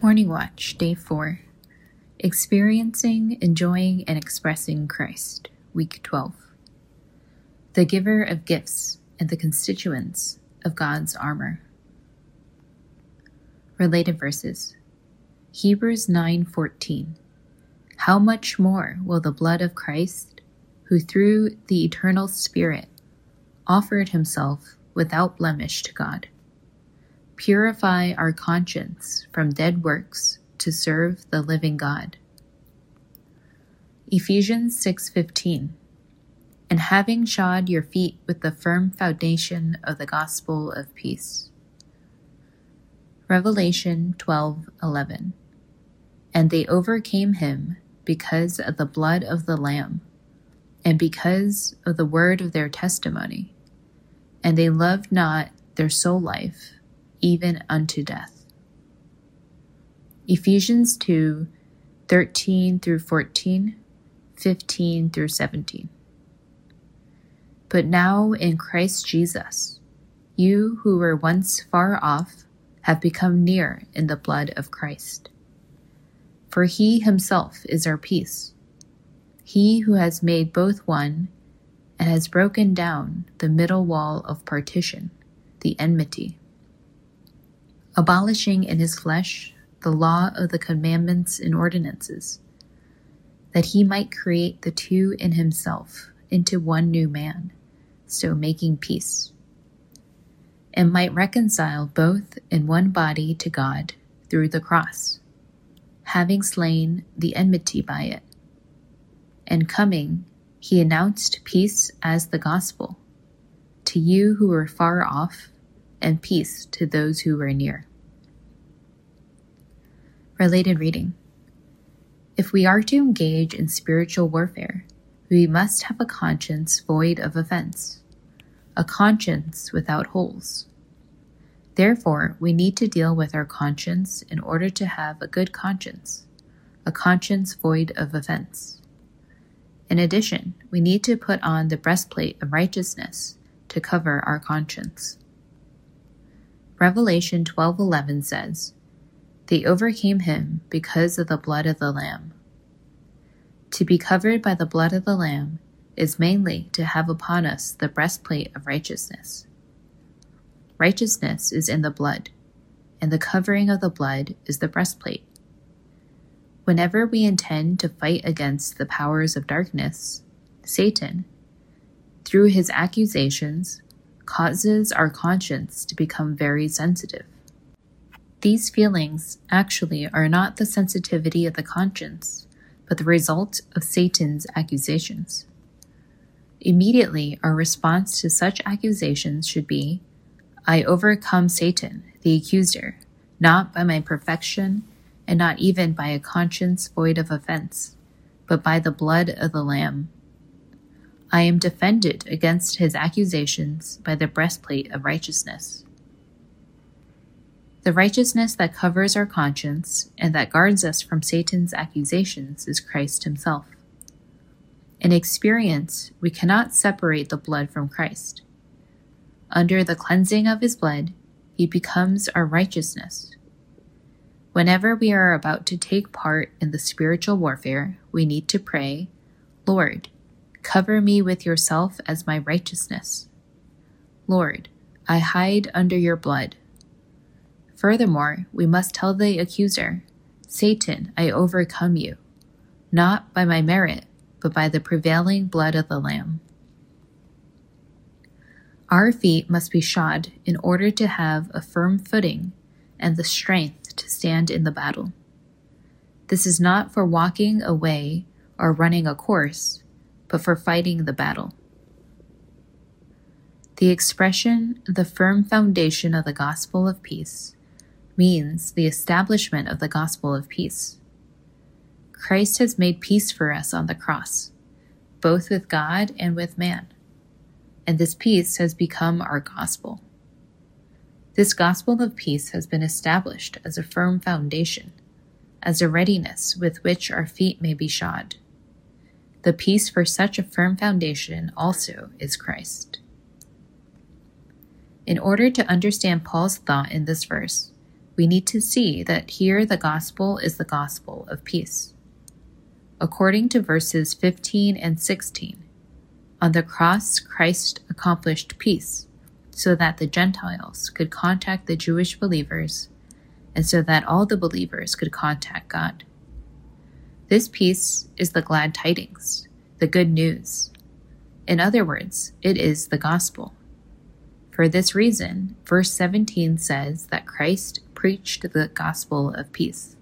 Morning Watch, Day 4. Experiencing, Enjoying, and Expressing Christ, Week 12. The Giver of Gifts and the Constituents of God's Armor. Related verses. Hebrews 9:14. How much more will the blood of Christ, who through the eternal Spirit offered himself without blemish to God, purify our conscience from dead works to serve the living God. Ephesians 6:15. And having shod your feet with the firm foundation of the gospel of peace. Revelation 12:11. And they overcame him because of the blood of the Lamb, and because of the word of their testimony, and they loved not their soul life, even unto death. Ephesians 2:13-14, 15-17. But now in Christ Jesus, you who were once far off have become near in the blood of Christ. For he himself is our peace, he who has made both one and has broken down the middle wall of partition, the enmity, abolishing in his flesh the law of the commandments and ordinances, that he might create the two in himself into one new man, so making peace, and might reconcile both in one body to God through the cross, having slain the enmity by it. And coming, he announced peace as the gospel, to you who were far off, and peace to those who were near. Related reading. If we are to engage in spiritual warfare, we must have a conscience void of offense, a conscience without holes. Therefore, we need to deal with our conscience in order to have a good conscience, a conscience void of offense. In addition, we need to put on the breastplate of righteousness to cover our conscience. Revelation 12:11 says, They overcame him because of the blood of the Lamb. To be covered by the blood of the Lamb is mainly to have upon us the breastplate of righteousness. Righteousness is in the blood, and the covering of the blood is the breastplate. Whenever we intend to fight against the powers of darkness, Satan, through his accusations, causes our conscience to become very sensitive. These feelings actually are not the sensitivity of the conscience, but the result of Satan's accusations. Immediately, our response to such accusations should be, I overcome Satan, the accuser, not by my perfection, and not even by a conscience void of offense, but by the blood of the Lamb. I am defended against his accusations by the breastplate of righteousness. The righteousness that covers our conscience and that guards us from Satan's accusations is Christ himself. In experience, we cannot separate the blood from Christ. Under the cleansing of his blood, he becomes our righteousness. Whenever we are about to take part in the spiritual warfare, we need to pray, Lord, cover me with yourself as my righteousness. Lord, I hide under your blood. Furthermore, we must tell the accuser, Satan, I overcome you, not by my merit, but by the prevailing blood of the Lamb. Our feet must be shod in order to have a firm footing and the strength to stand in the battle. This is not for walking away or running a course, but for fighting the battle. The expression, the firm foundation of the gospel of peace, means the establishment of the gospel of peace. Christ has made peace for us on the cross, both with God and with man, and this peace has become our gospel. This gospel of peace has been established as a firm foundation, as a readiness with which our feet may be shod. The peace for such a firm foundation also is Christ. In order to understand Paul's thought in this verse, we need to see that here the gospel is the gospel of peace. According to verses 15 and 16, on the cross Christ accomplished peace so that the Gentiles could contact the Jewish believers and so that all the believers could contact God. This peace is the glad tidings, the good news. In other words, it is the gospel. For this reason, verse 17 says that Christ preached the gospel of peace.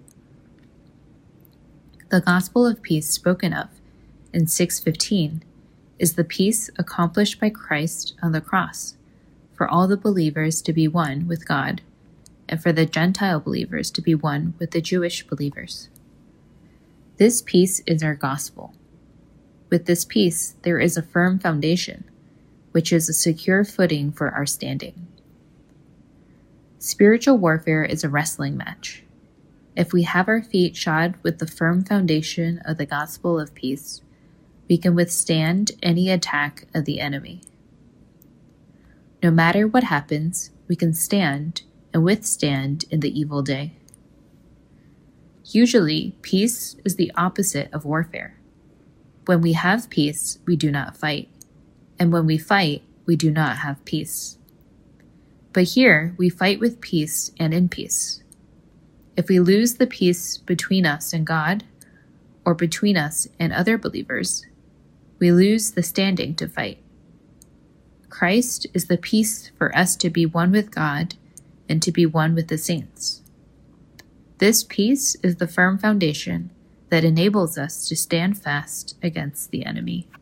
The gospel of peace spoken of in 6:15 is the peace accomplished by Christ on the cross for all the believers to be one with God and for the Gentile believers to be one with the Jewish believers. This peace is our gospel. With this peace, there is a firm foundation, which is a secure footing for our standing. Spiritual warfare is a wrestling match. If we have our feet shod with the firm foundation of the gospel of peace, we can withstand any attack of the enemy. No matter what happens, we can stand and withstand in the evil day. Usually, peace is the opposite of warfare. When we have peace, we do not fight. And when we fight, we do not have peace. But here, we fight with peace and in peace. If we lose the peace between us and God, or between us and other believers, we lose the standing to fight. Christ is the peace for us to be one with God and to be one with the saints. This peace is the firm foundation that enables us to stand fast against the enemy.